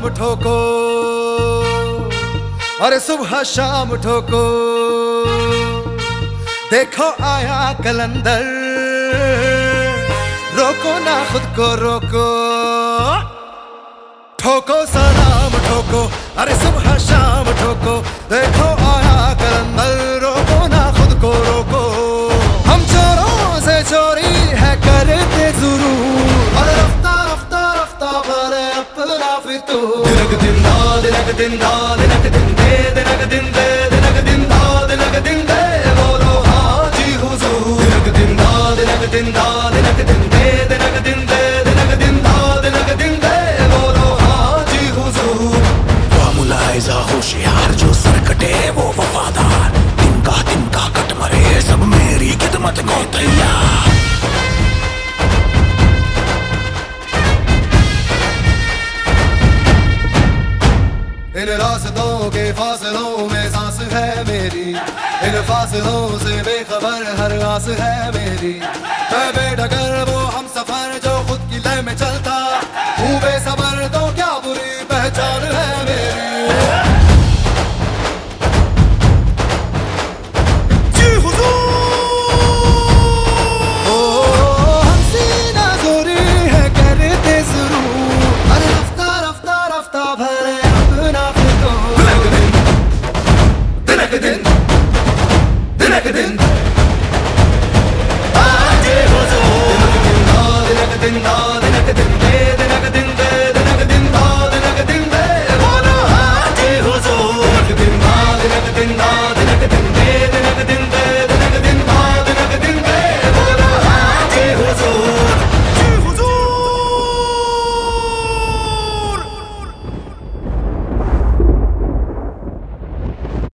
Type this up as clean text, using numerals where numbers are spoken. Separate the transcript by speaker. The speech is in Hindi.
Speaker 1: ठोको, अरे सुबह शाम ठोको, देखो आया कलंदर, रोको ना खुद को रोको, ठोको सलाम ठोको, अरे सुबह शाम ठोको, देखो आया कलंदर, रोको ना खुद को रोको। हम चोरों से चोरी है करते जरूर, अरे रफ्ता रफ्ता रफ्ता भरे अपना फितूर। दिनक दिन दा दिनक दिन दा दिनक दिन दे दिनक दिन दे दिनक दिन दा दिनक दिन दे, बोलो हाजी हुजूर। दिनक दिन दा दिनक दिन दा दिनक दिन दे दिनक दिन दे दिनक दिन दा दिनक दिन दे, बोलो हाजी हुजूर।
Speaker 2: वो मुलाहिजा होशियार जो सर कटे वो वफादार, तिनका कट मरे सब मेरी खिदमत को तैयार।
Speaker 1: इन रास्तों के फासलों में सांस है मेरी, इन फासलों से बेखबर हर आस है मेरी। मैं बेडगर वो हम सफर जो